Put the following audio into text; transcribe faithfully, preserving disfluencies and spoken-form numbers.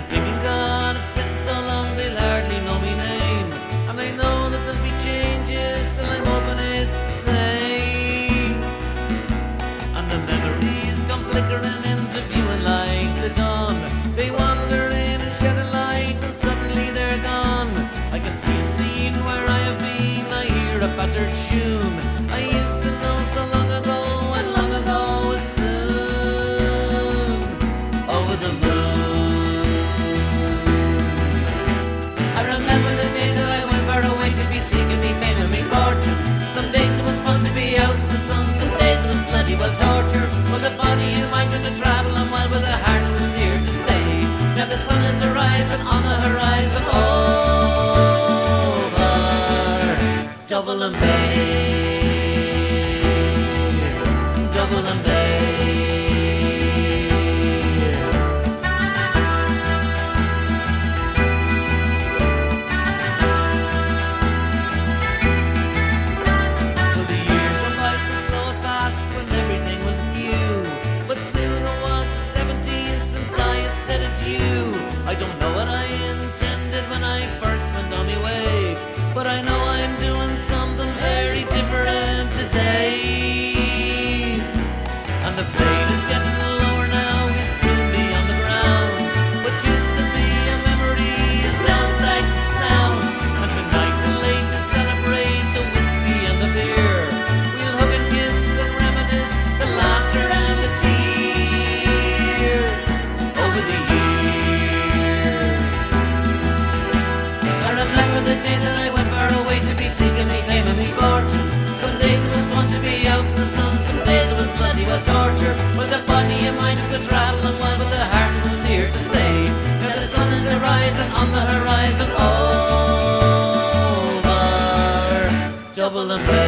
thinking, God, it's been so long they'll hardly know me name. And I know that there'll be changes, till I'm hoping it's the same. And the memories come flickering into viewing like the dawn. They wander in and shed a light, and suddenly they're gone. I can see a scene where I have been, I hear a battered tune. I used to know so long ago, and long ago was soon over the moon. I remember the day that I went far away to be seeking me fame and me fortune. Some days it was fun to be out in the sun, some days it was bloody well torture. Well, the body and mind took the travel, and while but the heart was here to stay. Now the sun is arising on the horizon over Dublin Bay, Dublin Bay. So the years went by so slow and fast when everything was new. But soon it was the seventeenth since I had said adieu. I don't know what I intended when I first went on my way, but I know I'm doing something very different today. And the plane is getting lower now, it'll soon be on the ground. What used to be a memory is now a sight and sound. And tonight till late we'll celebrate the whiskey and the beer. We'll hug and kiss and reminisce the laughter and the tears over the years. I remember the day that I went far away to be seeking me fame and me fortune. Some days it was fun to be out in the sun, some days it was bloody well torture. But the body and mind took the travel, and while but the heart was here to stay. Now the sun is arising on the horizon over Dublin Bay.